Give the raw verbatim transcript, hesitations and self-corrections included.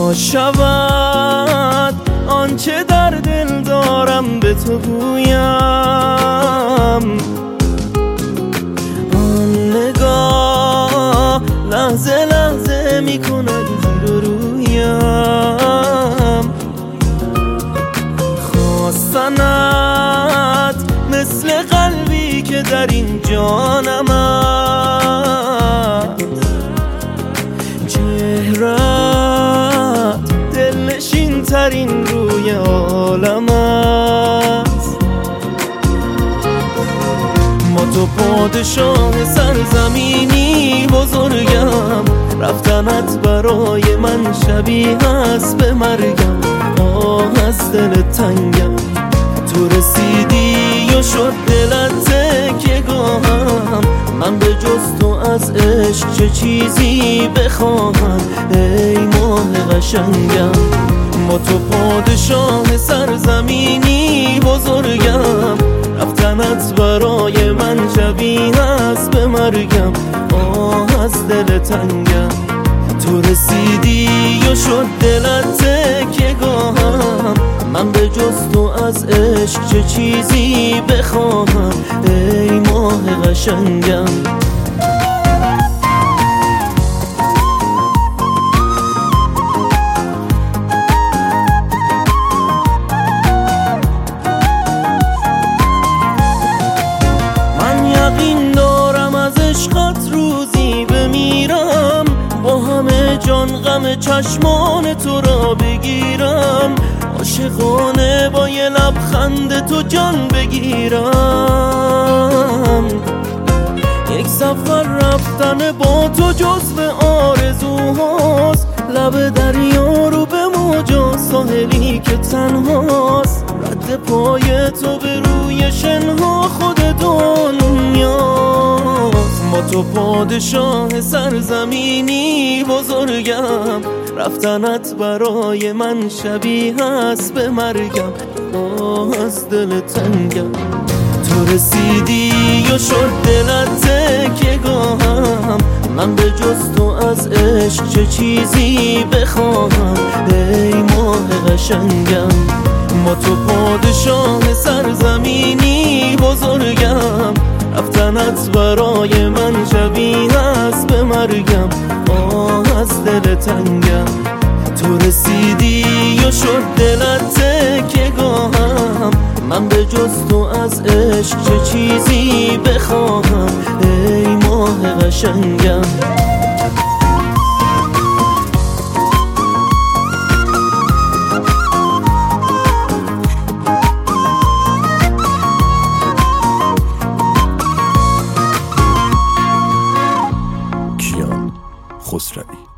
تا شود آنچه در دل دارم به تو گویم، آن نگاه لحظه لحظه می کند زیر و رویم. خواستنت مثل قلبی که در این جانم است، چهرت دلنشین ترین روی عالم است. ما تو پادشاه سرزمینی بزرگم، رفتنت برای من شبیه است به مرگم. آه از دل تنگم تو رسیدی و شد دلت تکیه‌گاهم، من به جز تو از عشق چه چیزی بخواهم ای ماه قشنگم. ما تو پادشاه سرزمینی بزرگم، رفتنت برای من شبیه است به مرگم. آه از دل تنگم تو رسیدی و شد دلت تکیه‌گاهم، من به جز تو از عشق چه چیزی بخواهم ای ماه قشنگم. من یقین دارم از عشقت روزی بمیرم، با همه جان غم چشمان تو را بگیرم، عاشقانه با یه لبخند تو جان بگیرم. یک سفر رفتن با تو جزو آرزوهاست، لب دریا رو به موجا ساحلی که تنهاست، رد پای تو به روی شنها خود دنیاست. ما تو پادشاه سرزمینی بزرگم، رفتنت برای من شبیه است به مرگم. آه از دل تنگم تو رسیدی و شد دلت تکیه‌گاهم، من به جز تو از عشق چه چیزی بخواهم ای ماه قشنگم. ما تو پادشاه سرزمینی بزرگم، رفتنت برای من شبیه است به مرگم. آه از دل تنگم تو رسیدی و شد دلت تکیه‌گاهم، من به جز تو از عشق چه چیزی بخواهم ای ماه قشنگم. کیان خسروی.